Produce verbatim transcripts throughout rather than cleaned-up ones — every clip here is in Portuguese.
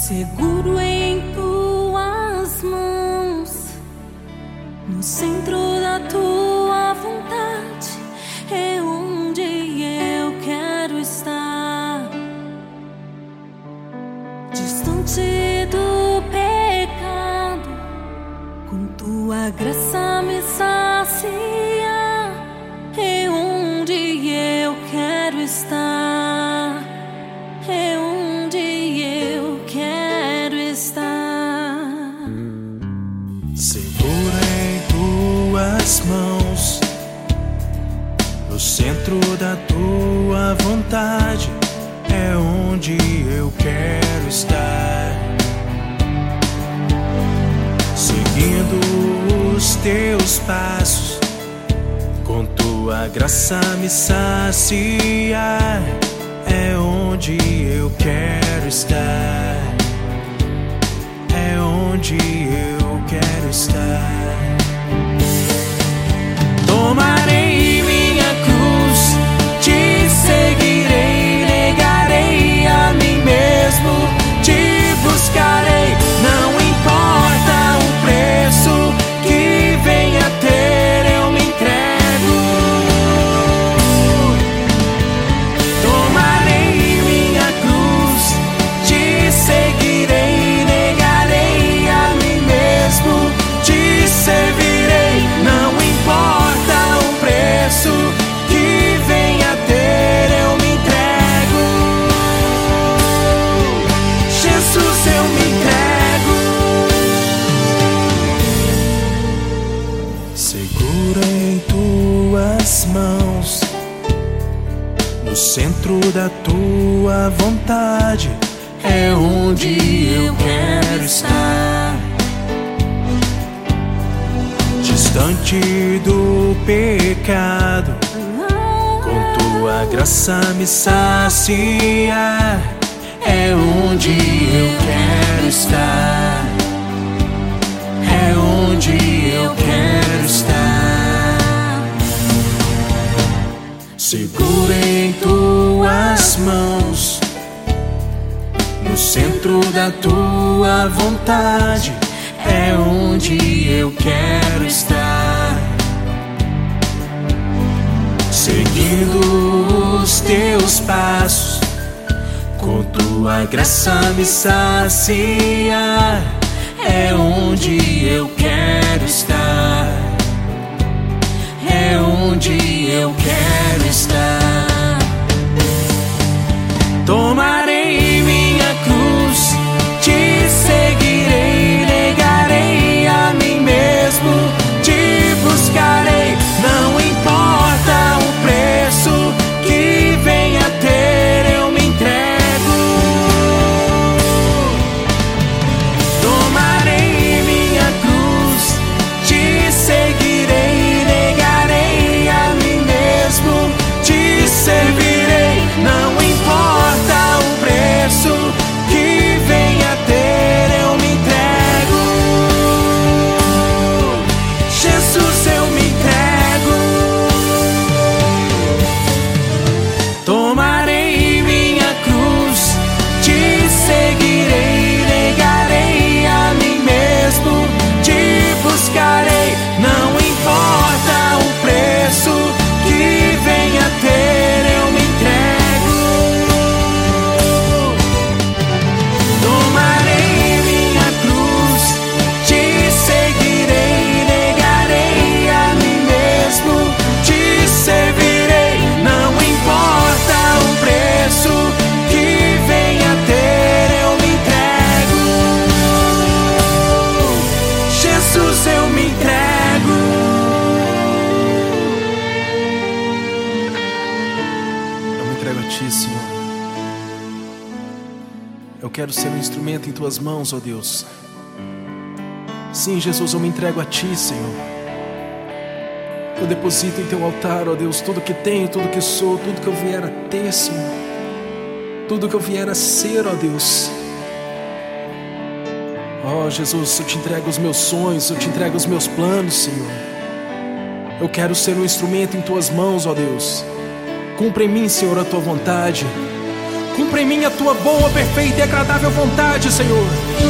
Seguro em tuas mãos, no centro da tua vontade é onde eu quero estar, distante do pecado, com tua graça me sacia, é onde eu quero estar, é onde eu quero estar. Segura em tuas mãos, no centro da tua vontade é onde eu quero estar, seguindo os teus passos, com tua graça me saciar, é onde eu quero estar, é onde eu quero estar. Tomarei minha cruz, te seguirei, negarei a mim mesmo, te buscarei, não importa o preço que venha a ter, eu me entrego. Tomarei minha cruz, te seguirei, negarei a mim mesmo, te servirei, não importa o preço que venha a ter, eu me entrego. Jesus, eu me entrego. Segura em tuas mãos, no centro da tua vontade é onde eu quero estar, distante do pecado, com tua graça me saciar, é onde eu quero estar, é onde eu quero estar. Segura em tuas mãos, no centro da tua vontade é onde eu quero estar, seguindo os teus passos, com tua graça me saciar, é onde eu quero estar, é onde eu quero estar. Tomarei minha cruz, te seguirei, negarei a mim mesmo, te buscarei, não importa o preço que venha a ter, eu me entrego. Tomarei minha cruz, te seguirei, negarei a mim mesmo, te servirei, não importa o preço que venha a ter, eu me entrego. Jesus, eu me entrego. Tomarei minha cruz, te seguirei, negarei a mim mesmo, te buscarei, não importa o preço que venha a ter, eu me entrego. Tomarei minha cruz, te seguirei, negarei a mim mesmo, te servirei, não importa o preço que venha a ter, eu me entrego. Jesus, eu me entrego. Eu me entrego a ti, Senhor. Eu quero ser um instrumento em tuas mãos, ó Deus. Sim, Jesus, eu me entrego a ti, Senhor. Eu deposito em teu altar, ó Deus, tudo que tenho, tudo que sou, tudo que eu vier a ter, Senhor. Tudo que eu vier a ser, ó Deus. Ó Jesus, eu te entrego os meus sonhos, eu te entrego os meus planos, Senhor. Eu quero ser um instrumento em tuas mãos, ó Deus. Cumpra em mim, Senhor, a tua vontade. Cumpre em mim a tua boa, perfeita e agradável vontade, Senhor.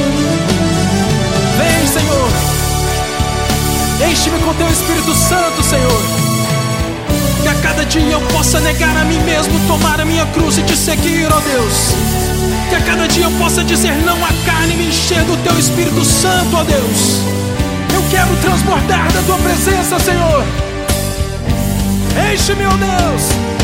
Vem, Senhor. Enche-me com teu Espírito Santo, Senhor. Que a cada dia eu possa negar a mim mesmo, tomar a minha cruz e te seguir, ó Deus. Que a cada dia eu possa dizer não à carne e me encher do teu Espírito Santo, ó Deus. Eu quero transbordar da tua presença, Senhor. Enche-me, ó Deus.